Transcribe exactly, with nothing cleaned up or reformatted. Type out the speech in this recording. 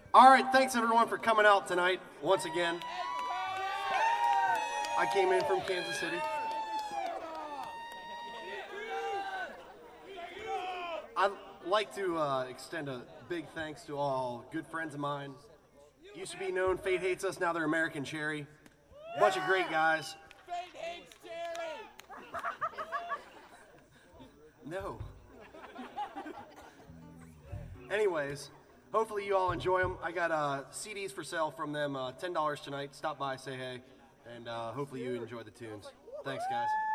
All right, thanks everyone for coming out tonight once again. I came in from Kansas City. I'd like to uh, extend a big thanks to all good friends of mine. Used to be known Fate Hates Us, now they're American Cherry. Bunch of great guys. Fate hates Cherry! No. Anyways, hopefully you all enjoy them. I got uh, C Ds for sale from them, uh, ten dollars tonight. Stop by, say hey, and uh, hopefully you enjoy the tunes. Thanks, guys.